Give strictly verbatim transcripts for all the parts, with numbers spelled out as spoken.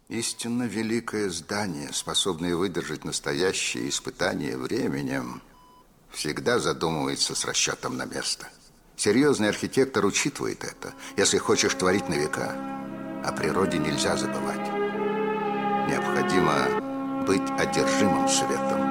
Истинно великое здание, способное выдержать настоящее испытание временем, всегда задумывается с расчетом на место. Серьезный архитектор учитывает это, если хочешь творить на века. О природе нельзя забывать. Необходимо быть одержимым светом.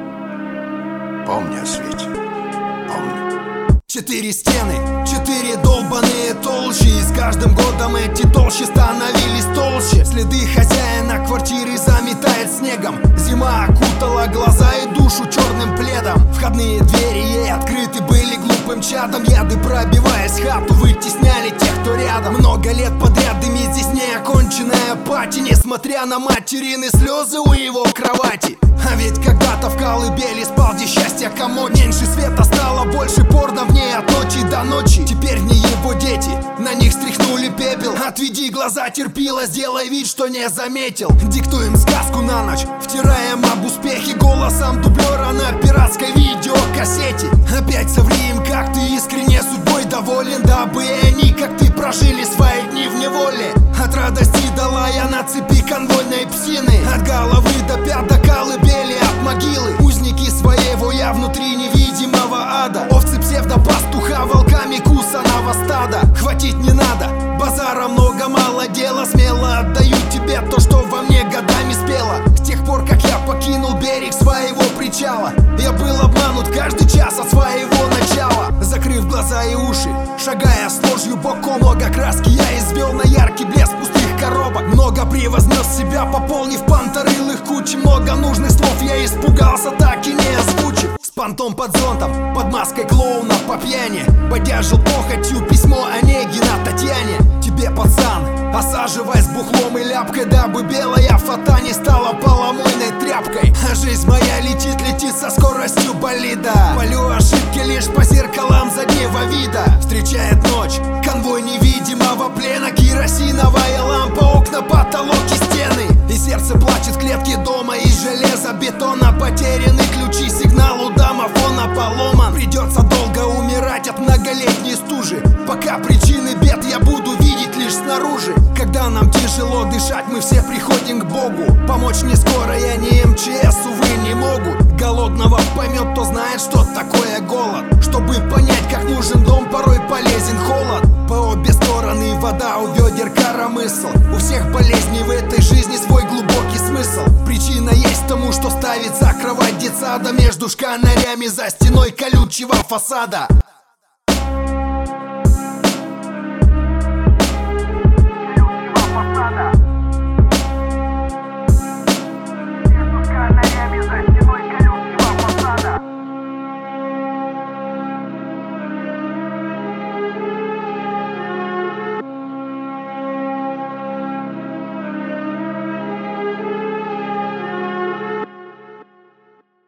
Помни о свете. Помни. Четыре стены, четыре долбаные толщи. И с каждым годом эти толщи становились толще. Следы хозяина квартиры заметает снегом. Зима окутала глаза и душу черным пледом. Входные двери ей открыты были глупым чадом. Яды, пробиваясь в хату, вытесняли тех, кто рядом. Много лет подряд дымит здесь неоконченная пати, несмотря на материны слезы у его кровати. А ведь когда-то в колыбели спал, где счастье комод. Меньше света стало, больше порно в ней от ночи до ночи. Теперь не его дети, на них стряхнули пепел. Отведи глаза, терпила, сделай вид, что не заметил. Диктуем сказку на ночь, втираем об успехе голосом дублера на пиратской видеокассете. Опять соври им, как ты искренне судьбой доволен, дабы и они, как ты, прожили свои дни в неволе. От радости дала я на цепи конвойной псины. От головы до пят, до колыбели, от могилы. Узники своего я внутри невидимого ада. Овцы псевдопастуха, волками кусаного стада. Хватить не надо, базара много, мало дела. Смело отдаю тебе то, что во мне годами спело. С тех пор, как я покинул берег своего причала, я был обманут каждый час от своего начала. Закрыв глаза и уши, шагая с ложью боком, много краски я извел на яркий блеск пустых коробок. Много превознес себя, пополнив панторылых куч. Много нужных слов я испугался, так и не озвучив. С понтом под зонтом, под маской клоуна по пьяни, подержал похотью письмо Онегина Татьяне. Тебе, пацан, осаживай с бухлом и ляпкой, дабы белая фата не стала поломойной тряпкой. А жизнь моя летит, летит со скоростью болида. Полю ошибки лишь по зеркалам заднего вида. Встречает ночь, конвой невидимого плена. Керосиновая лампа, окна, потолок и стены. И сердце плачет в клетке дома из железобетона. Потеряны ключи, сигнал у домофона поломан. Придется долго умирать от многолетней стужи, пока причины бед я буду видеть лишь снаружи. Когда нам тяжело дышать, мы все приходим к Богу. Помочь не скорая, не эм че эс, увы, не могут. Голодного поймет, кто знает, что такое голод. Чтобы понять, как нужен дом, порой полезен холод. По обе стороны вода, у ведер коромысл. У всех болезней в этой жизни свой глубокий смысл. Причина есть тому, что ставит за кровать детсада, между шканарями за стеной колючего фасада.